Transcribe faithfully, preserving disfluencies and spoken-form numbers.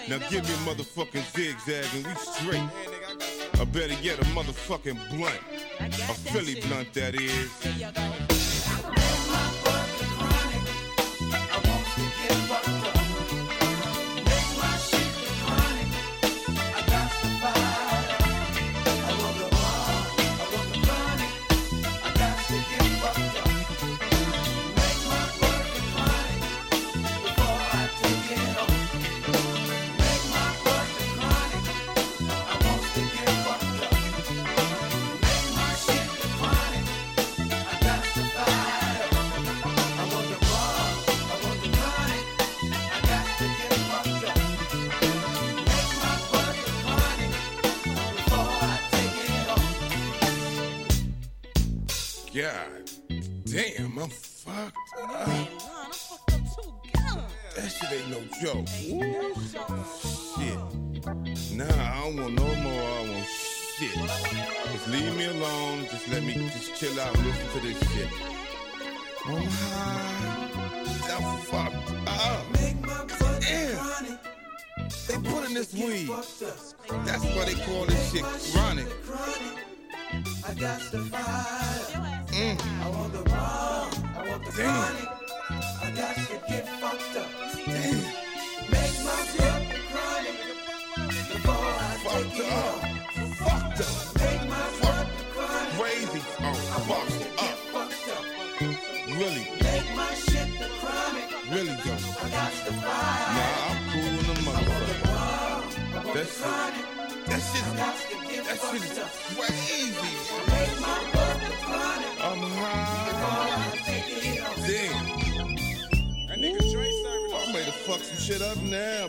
Now give me a motherfucking zigzag and we straight. Or better yet, a motherfucking blunt. A Philly blunt, that is. God damn, I'm fucked up. That shit ain't no joke. Ooh, shit. Nah, I don't want no more. I want shit. Just leave me alone. Just let me just chill out and listen to this shit. I'm high. I'm fucked up. Damn. They put in this weed. That's why they call this shit chronic. I got the fire. Mm. I want the wrong. I want the chronic. I got to get fucked up. Damn. Make my blood chronic before I fucked take it up. Fucked up. Make my blood chronic. Crazy. Oh, I want to get fucked up. Really? Make my shit the chronic. Really though. I got the fire. Nah, I'm cool in the motherfucker. That shit. That shit. That shit is crazy. Make my blood chronic. I'm high. Damn. That nigga Dre serving. I'm ready to fuck some shit up now.